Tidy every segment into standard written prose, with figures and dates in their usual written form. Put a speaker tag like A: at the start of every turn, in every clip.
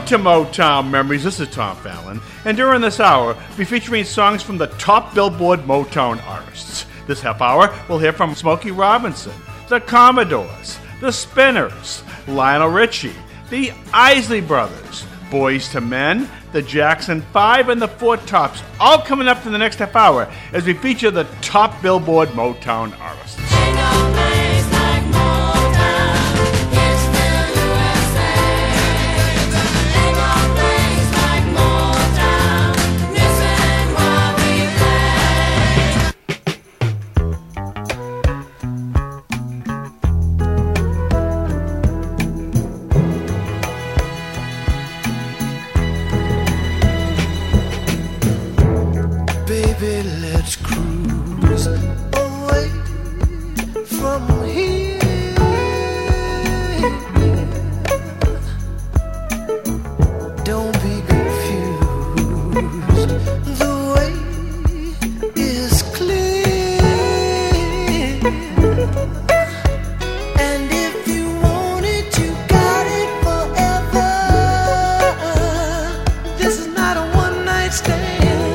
A: to Motown Memories. This is Tom Fallon, and during this hour, we'll be featuring songs from the top Billboard Motown artists. This half hour, we'll hear from Smokey Robinson, the Commodores, the Spinners, Lionel Richie, the Isley Brothers, Boyz II Men, the Jackson 5, and the Four Tops, all coming up for the next half hour as we feature the top Billboard Motown artists.
B: Baby, let's cruise away from here. Don't be confused, the way is clear. And if you want it, you got it forever. This is not a one-night stand.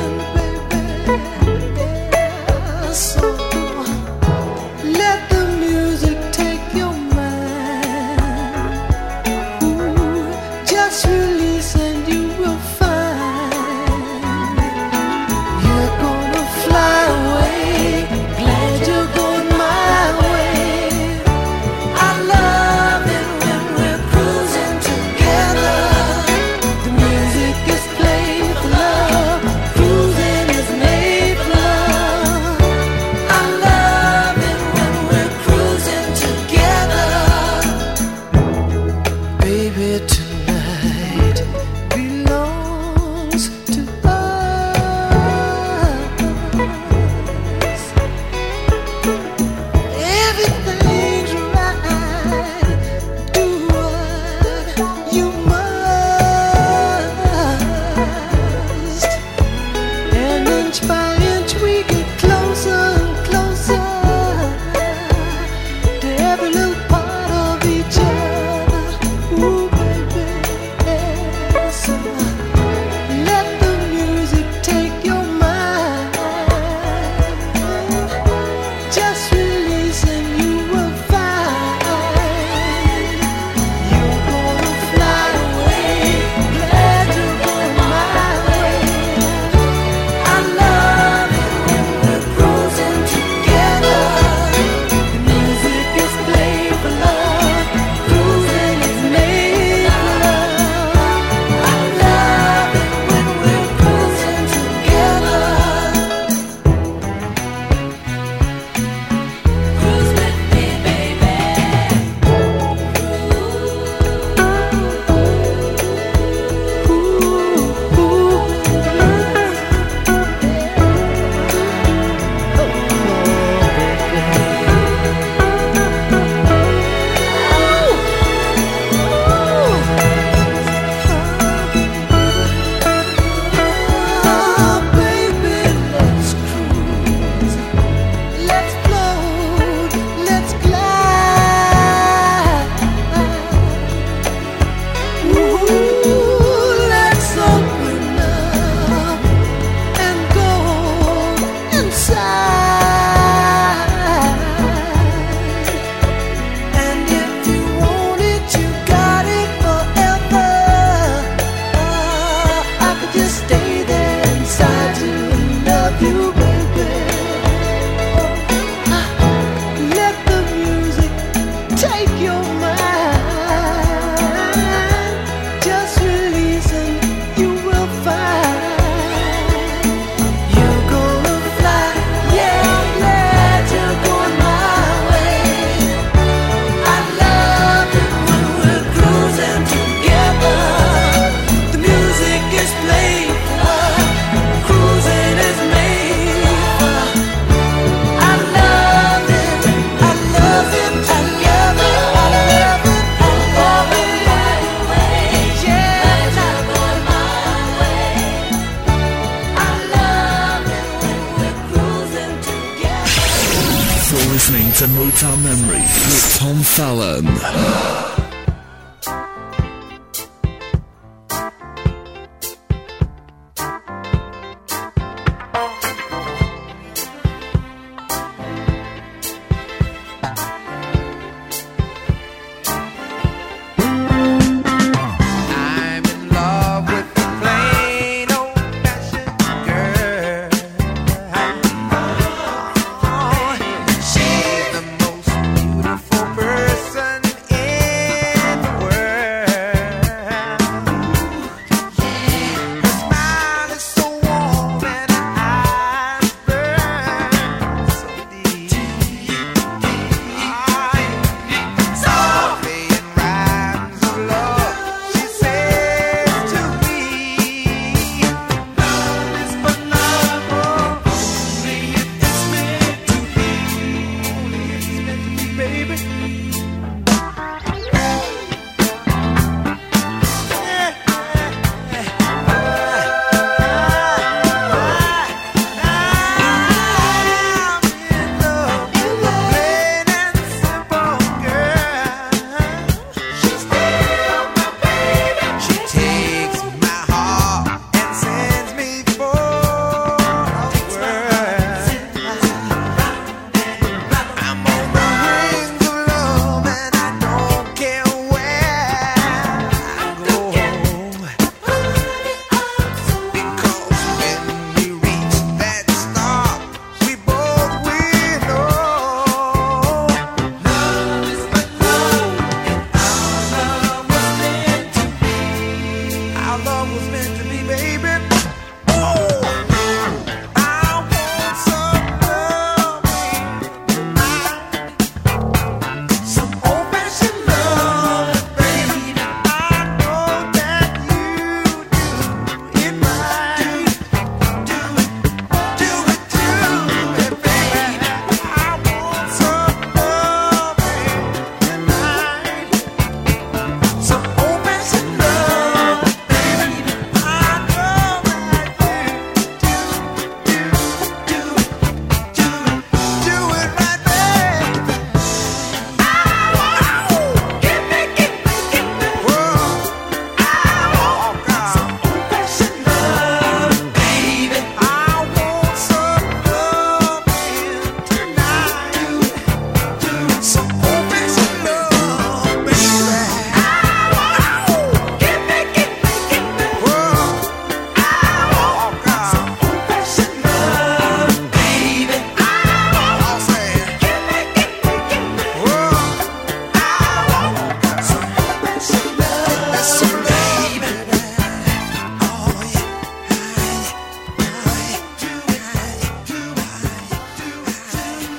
C: listening to Motown Memories with Tom Fallon.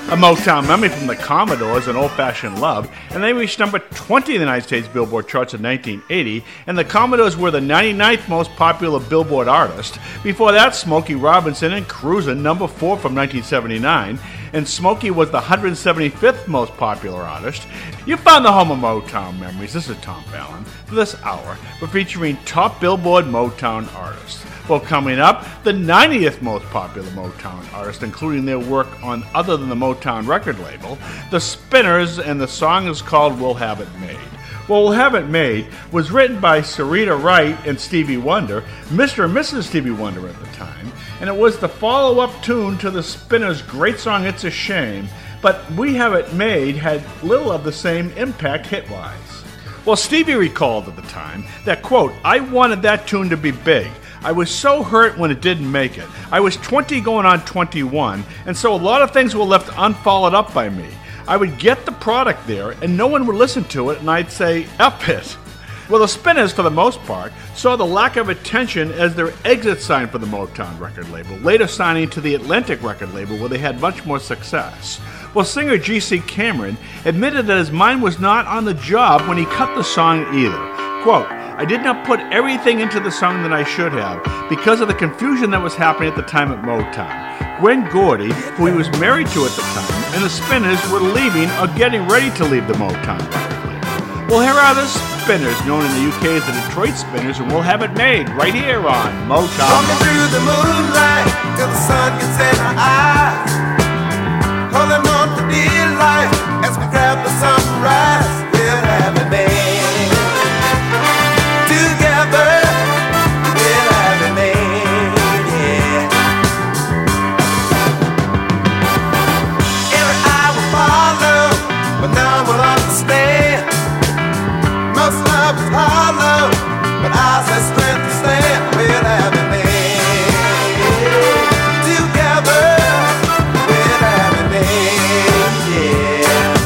A: A Motown memory from the Commodores, An Old-Fashioned Love, and they reached number 20 in the United States Billboard charts in 1980, and the Commodores were the 99th most popular Billboard artist. Before that, Smokey Robinson and Cruisin', number 4 from 1979, and Smokey was the 175th most popular artist. You found the home of Motown memories. This is Tom Fallon. For this hour, we're featuring top Billboard Motown artists. Well, coming up, the 90th most popular Motown artist, including their work on other than the Motown record label, the Spinners, and the song is called We'll Have It Made. Well, We'll Have It Made was written by Sarita Wright and Stevie Wonder, Mr. and Mrs. Stevie Wonder at the time, and it was the follow-up tune to the Spinners' great song It's a Shame, but We Have It Made had little of the same impact hit-wise. Well, Stevie recalled at the time that, quote, I wanted that tune to be big. I was so hurt when it didn't make it. I was 20 going on 21, and so a lot of things were left unfollowed up by me. I would get the product there, and no one would listen to it, and I'd say, F it. Well, the Spinners, for the most part, saw the lack of attention as their exit sign for the Motown record label, later signing to the Atlantic record label where they had much more success. Well, singer G.C. Cameron admitted that his mind was not on the job when he cut the song either. Quote, I did not put everything into the song that I should have because of the confusion that was happening at the time at Motown. Gwen Gordy, who he was married to at the time, and the Spinners were leaving or getting ready to leave the Motown record label. Well, here are the Spinners, known in the UK as the Detroit Spinners, and we'll have it made right here on Motown.
D: Walking through the moonlight till the sun gets in our eyes, holding on for dear life as we grab the sunrise. We'll have it made. Hollow, but I said strength to stand. We'll have it made together. We'll have it made, yeah.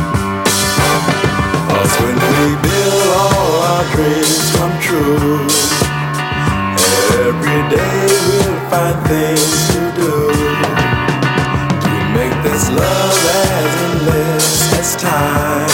D: 'Cause when we build all our dreams come true, every day we'll find things to do to make this love as endless as time.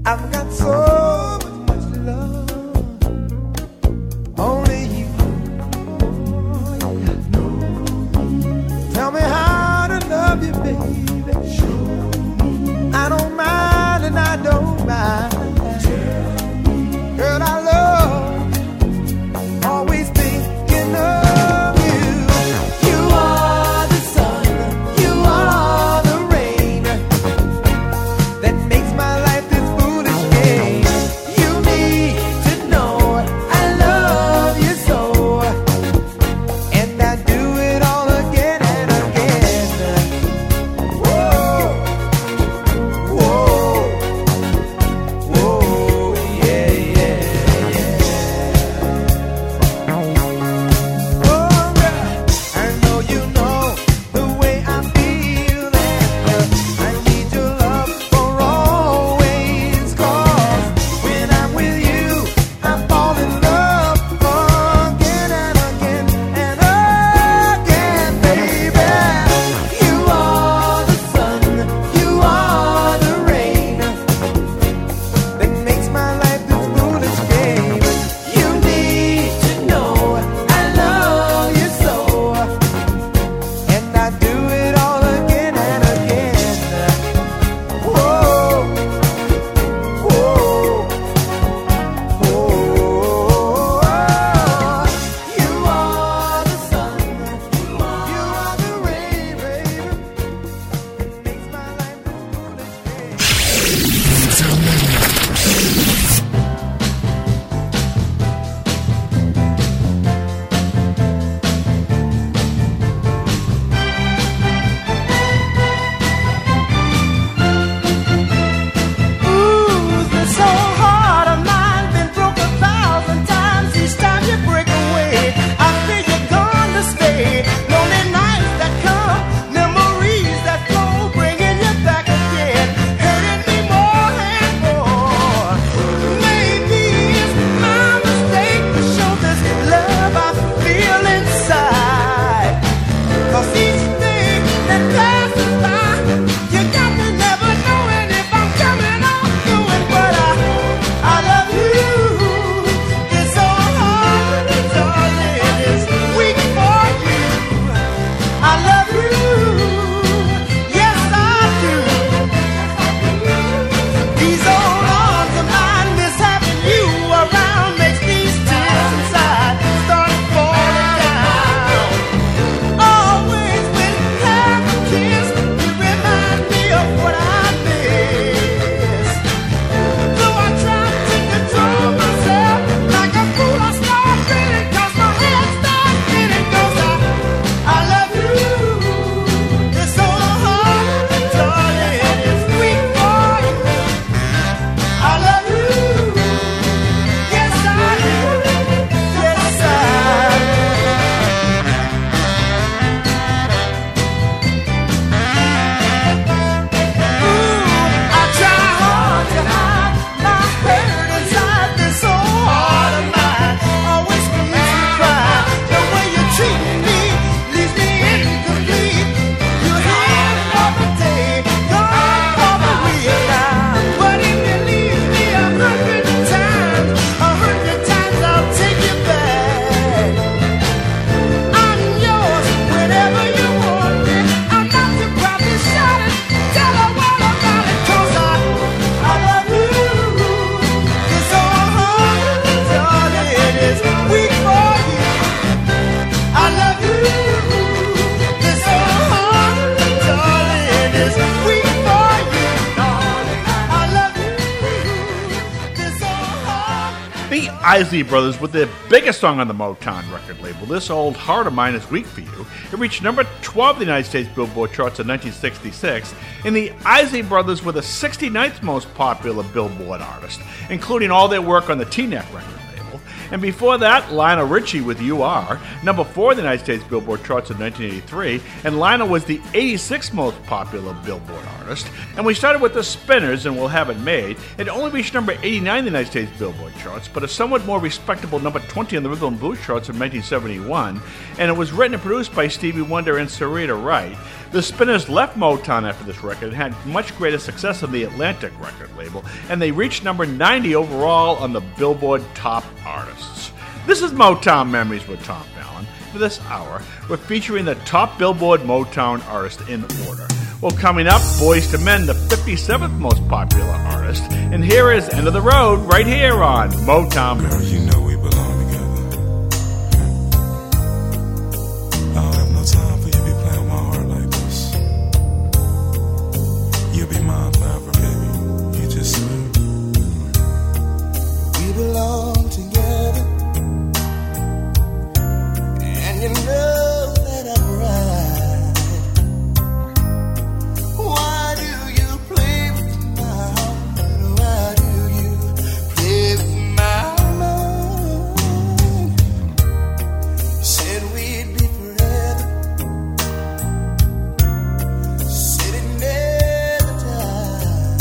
D: I've got so much love, only you know. Tell me how to love you, baby. I don't mind and I don't mind. Girl, I love, always thinking of you. You are the sun, you are the rain that makes my life this foolish game. You need to know I love you so, and I do it all again and again. Whoa, whoa, whoa, yeah, yeah, yeah. Oh, girl, I know you know the way I feel, and I need your love for always. 'Cause when I'm with you, I fall in love again and again and again, baby. You are the sun, you are the rain that makes my life this foolish game. You need to know I love you so, and I do it all again and again. Whoa, whoa, whoa. You are the sun, you are the rain, baby, that makes my life this foolish game.
C: Motown Memory.
D: Ooh, this old heart of mine been broke 1,000 times. Each time you break away, I feel you're gonna stay. Lonely nights that come, memories that flow, bringing you back again, hurting me more and more. Maybe it's my mistake to show this love I feel inside. 'Cause each day that passes by, you got me never knowing if I'm coming or going. But I love you. It's so hard, darling, it's weak for you. I love you. Yes, I do. These old arms of mine, miss having you around, makes these tears inside start falling down. Always when you have a kiss, you remind me of what I miss. Though I try to control myself, like a fool I start feeling, 'cause my head starts spinning. 'Cause I love you. It's so hard, darling, it's weak for you. I love you. Yes, I do. Yes, I do. Ooh, I try hard to hide my hurt inside this old heart of mine. Always makes me cry. The way you treat me leaves me incomplete. You had every day, gone for the real time. But if you leave me 100 times, 100 times I'll take you back. I'm yours whenever you want me. I'm not to probably shout it, tell her all about it. 'Cause I love you. It's so hard, darling, it's weak for you. I love you. It's so hard, darling, it's weak for you. I love you. It's so hard.
A: The Isley Brothers with their biggest song on the Motown record label, This Old Heart of Mine Is Weak for You. It reached number 12 in the United States Billboard charts in 1966, and the Isley Brothers were the 69th most popular Billboard artist, including all their work on the T-Net record label. And before that, Lionel Richie with You Are, number 4 in the United States Billboard charts in 1983, and Lionel was the 86th most popular Billboard artist. And we started with the Spinners and We'll Have It Made. It only reached number 89 in the United States Billboard charts, but a somewhat more respectable number 20 on the Rhythm and Blues charts in 1971, and it was written and produced by Stevie Wonder and Sarita Wright. The Spinners left Motown after this record and had much greater success on the Atlantic record label, and they reached number 90 overall on the Billboard Top Artists. This is Motown Memories with Tom Fallon. For this hour, we're featuring the top Billboard Motown artists in order. Well, coming up, Boyz II Men, the 57th most popular artist, and here is End of the Road right here on Motown
C: Girl,
A: Memories.
C: you know we belong together. I don't have no time for you to be playing with my heart like this. You'll be mine forever, baby. You just said.
B: We belong together, and you know that I'm right. Why do you play with my heart? Why do you play with my mind? Said we'd be forever, said it never died.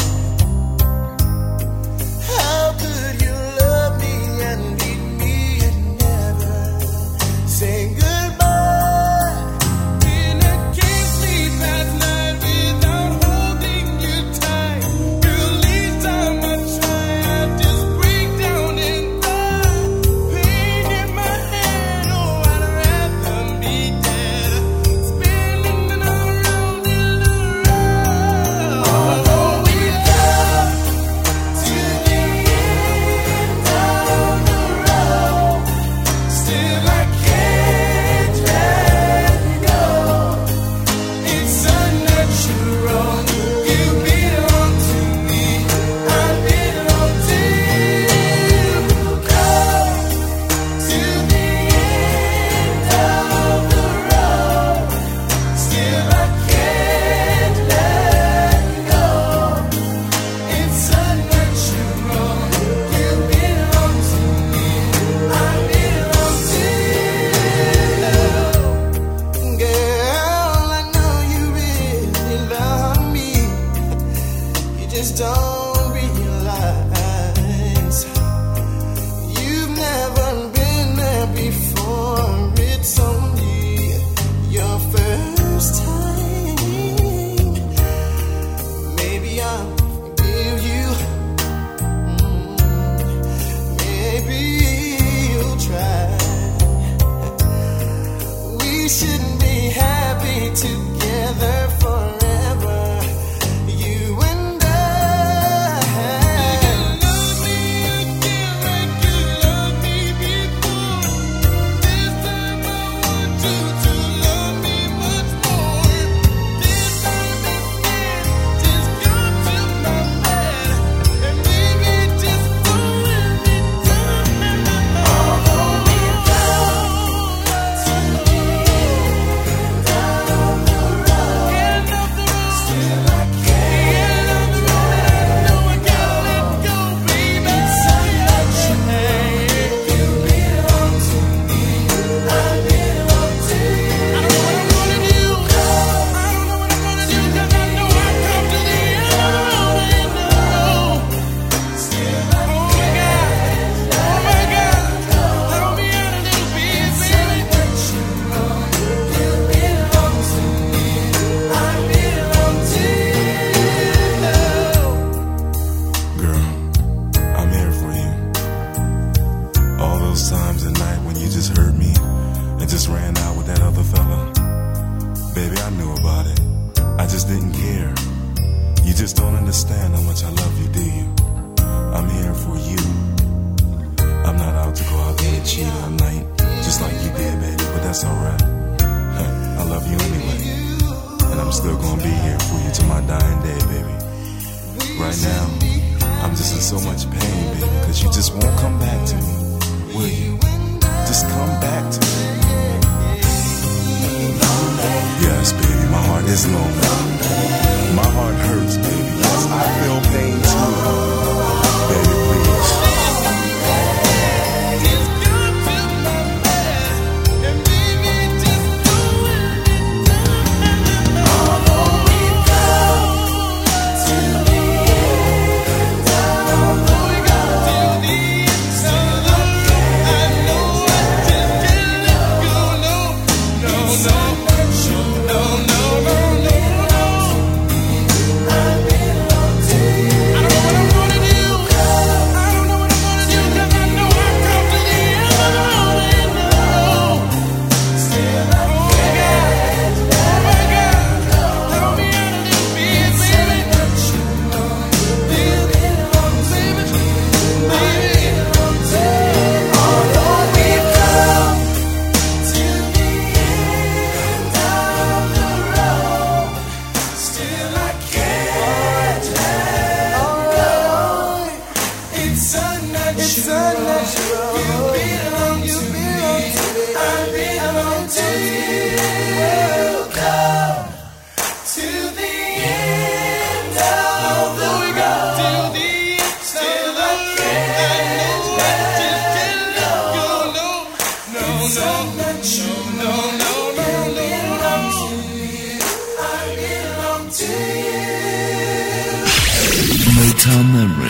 B: How could you love me and leave me and never say goodbye? When I can't sleep at night without holding you tight, girl, each time I try, I just break down and cry. Pain in my head, oh, I'd rather be dead, spinning around in the road. Although we come to the end of the road, still I can't let go. It's unnatural. You belong to me, I belong to you. Come to the end of the road, still I can't let go. It's unnatural. You belong to me, I belong to you. Girl, I know you really love me. You just don't realize you've never been there before. It's only your first time. Maybe I'll forgive you. Maybe you'll try. We should be happy together forever, you and I. You love me again like you loved me before. This time I want you to love me much more. This time instead, just come to my bed, and baby, just don't let me down. Although we come to the end of the road, still I can't let go. I know I gotta let go, baby. It's unnatural. You belong to me, I belong to you. I don't know what I'm gonna do. I don't know what I'm gonna do, 'cause I know I come to the end of the road. Still I can't let go. Oh my God, help me out a little bit, baby. It's unnatural. You belong to me, I belong to you.
C: Girl, I'm here for you. All those times at night when you just hurt me and just ran out with that other fella. Baby, I knew about it. I just didn't care. You just don't understand how much I love you, do you? I'm here for you. I'm not out to go out there and cheat all night, just like you did, baby, but that's alright. I love you anyway. And I'm still gonna be here for you till my dying day, baby. Right now, I'm just in so much pain, baby, because you just won't come back to me, will you? Just come back to me. Yes, baby, my heart is lonely. My heart hurts, baby. Yes, I feel pain too. Baby, please.
E: Motown Memories.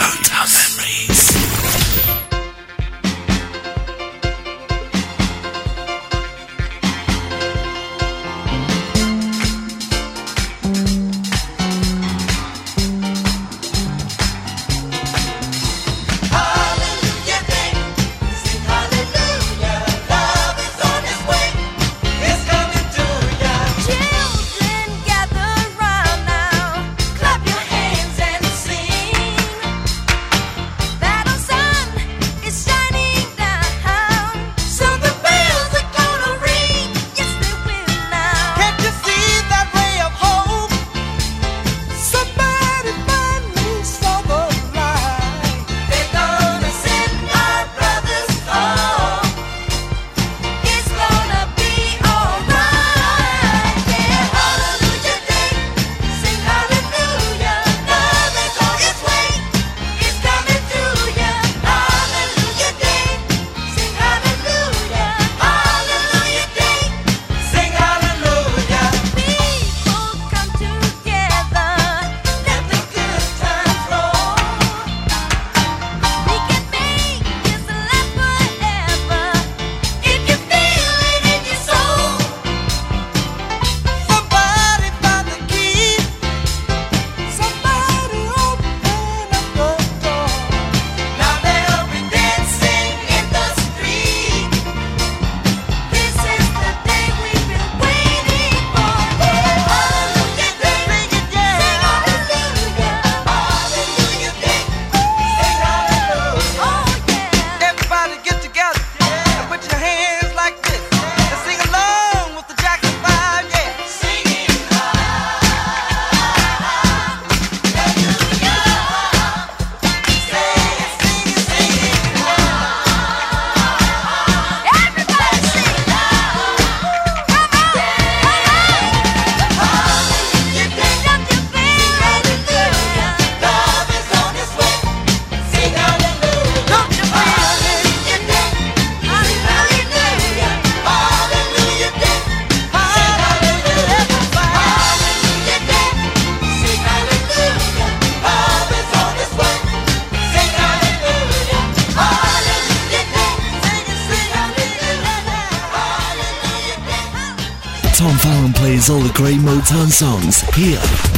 E: Tom Fallon plays all the great Motown songs here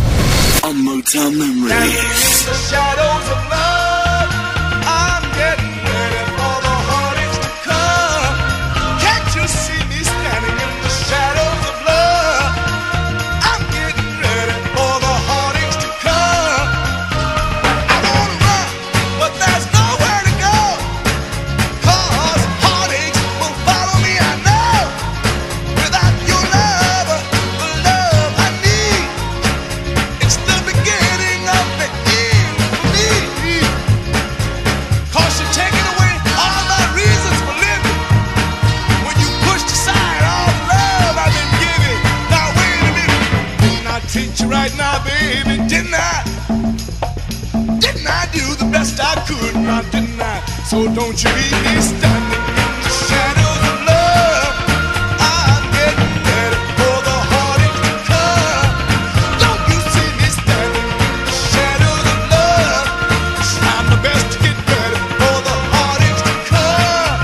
E: on Motown Memories.
D: And in the shadows of love, I'm getting ready for the heartaches to come. Can't you see me standing in the shadows of love? I'm getting ready for the heartaches to come. I wanna run, but there's nowhere to go. 'Cause heartaches will follow me, I know. Without your love, the love I need, it's the beginning of the end for me. 'Cause you're taking away all my reasons for living. When you pushed aside all the love I've been giving. Now wait a minute, didn't I treat you right now, baby? Didn't I? Didn't I do the best I could? Now didn't I? So don't you leave me standing in the shadows of love. I'm getting ready for the heartache to come. Don't you see me standing in the shadows of love? I'm the best to get ready for the heartache to come.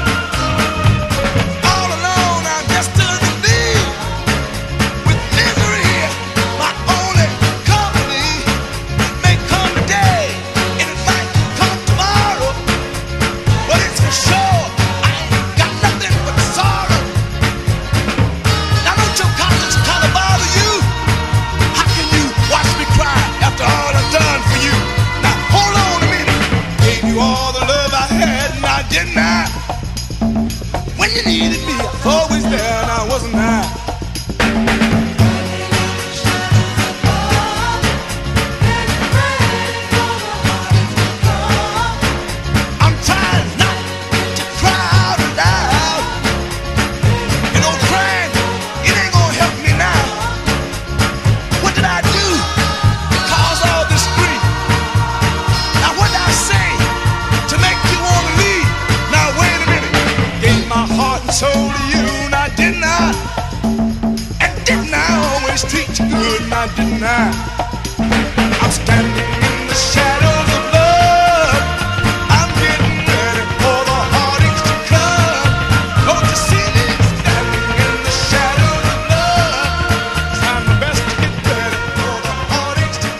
D: All alone, I'm destined to leave with misery, my only company. It may come today, and it might come tomorrow, but it's for sure I
F: cannot deny. I'm standing in the shadows of love. I'm getting ready for the heartaches to come. Don't you see me standing in the shadows of love? Trying my best to get ready for the heartaches to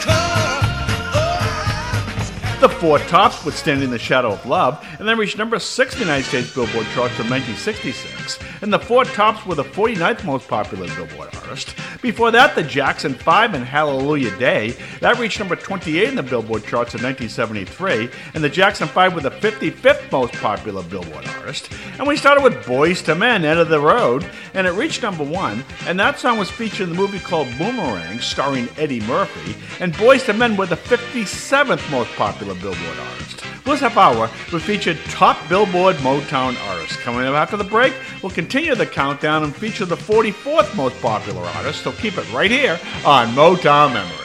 F: come.
A: The Four Tops would stand in the shadow of love, and then reached number 6 in the United States Billboard charts from 1966. And the Four Tops were the 49th most popular Billboard artist. Before that, the Jackson 5 and Hallelujah Day. That reached number 28 in the Billboard charts in 1973. And the Jackson 5 were the 55th most popular Billboard artist. And we started with Boyz II Men, End of the Road, and it reached number 1. And that song was featured in the movie called Boomerang, starring Eddie Murphy. And Boyz II Men were the 57th most popular Billboard artist. This half hour, we featured top Billboard Motown artists. Coming up after the break, we'll continue the countdown and feature the 44th most popular artist, so keep it right here on Motown Memories.